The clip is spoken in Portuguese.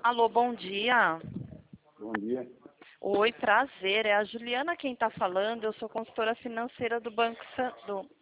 Alô, bom dia. Bom dia. Oi, prazer. É a Juliana quem está falando. Eu sou consultora financeira do